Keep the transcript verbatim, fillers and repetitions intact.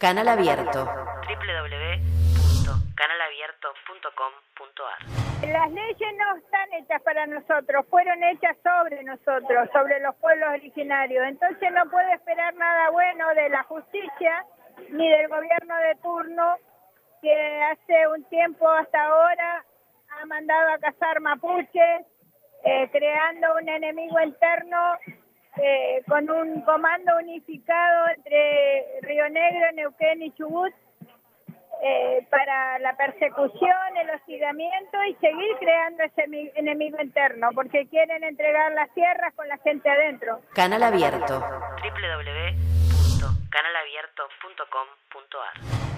Canal Abierto. doble u doble u doble u punto canal abierto punto com punto a r. Las leyes no están hechas para nosotros, fueron hechas sobre nosotros, sobre los pueblos originarios. Entonces no puede esperar nada bueno de la justicia ni del gobierno de turno, que hace un tiempo hasta ahora ha mandado a cazar mapuches, eh, creando un enemigo interno eh, con un comando unificado entre Río Negro, Neuquén y Chubut, eh, para la persecución, el hostigamiento y seguir creando ese enemigo interno, porque quieren entregar las tierras con la gente adentro. Canal Abierto. doble u doble u doble u punto canal abierto punto com punto a r.